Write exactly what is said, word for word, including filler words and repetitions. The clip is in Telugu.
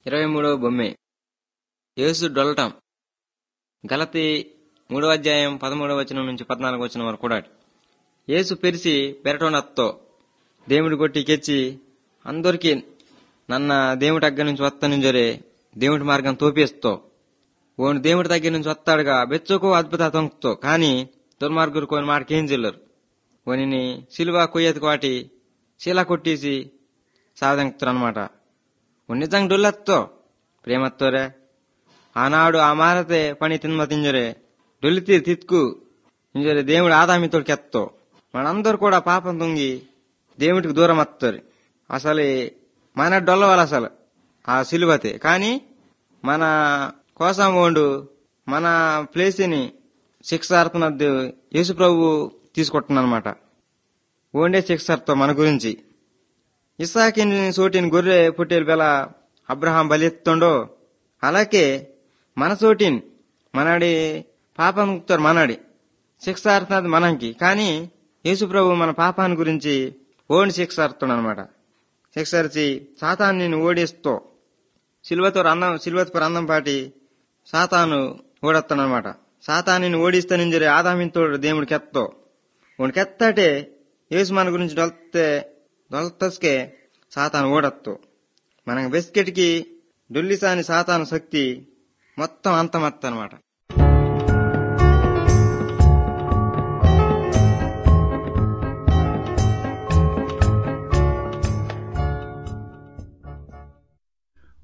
ఇరవై మూడవ బొమ్మె యేసు డొల్లటం. గలతీ మూడో అధ్యాయం పదమూడవ వచనం నుంచి పద్నాలుగు వచనం వరకు కూడా. యేసు పెరిసి పెరటోనత్తో దేవుడి కొట్టి కెచ్చి అందరికీ నన్న దేవుడి దగ్గర నుంచి వత్తనుంజరే దేవుడి మార్గం తోపేస్తో ఓను దేవుడి దగ్గర నుంచి వస్తాడుగా బెచ్చోకో అద్భుత తొంకుతో కానీ దుర్మార్గులు కొని మాటకేం చెల్లరు. ఓనిని సిలువ కొయ్యతి వాటి శీలా కొట్టేసి సాధంకుతారు అనమాట. నిజంగా డొల్లత్తో ప్రేమత్తోరే ఆనాడు ఆ మారతే పని తిన్మ తింజరే డొల్లితీ తిత్కు ఇంజరే దేవుడు ఆదామితోడు కెత్తో మనందరూ కూడా పాపం తొంగి దేవుడికి దూరం వస్తారు. అసలు మన డొల్లవాలి అసలు ఆ సిలువతే కానీ మన కోసం ఓండు మన ప్లేస్ని శిక్షార్థనద్దు యేసు ప్రభు తీసుకొట్టునమాట. ఓండే శిక్షార్థం మన గురించి ఇస్సాకిని సోటిని గొర్రె పుట్టేలు బెల అబ్రహాం బలిస్తుండో అలాగే మన సోటిని మనడి పాపం ముక్తారు మనడి శిక్షార్థనది మనంకి కానీ యేసు ప్రభు మన పాపాన్ని గురించి ఓడి శిక్షార్థుడు అనమాట. శిక్షార్చి సాతాన్ని ఓడిస్తూ సిల్వతో అందం సిల్వతో అందం పాటి సాతాను ఓడతానమాట. సాతాన్ని ఓడిస్తానింజరే ఆదామితోడు దేవుడికి ఎత్తో ఓడికి ఎత్తాటే యేసు మన గురించి డొల్తే దొల్తస్కే సాతాను ఓడత్తు మనకు బెస్కెట్కి డొల్లిసాని సాతాను శక్తి మొత్తం అంతమత్త అనమాట.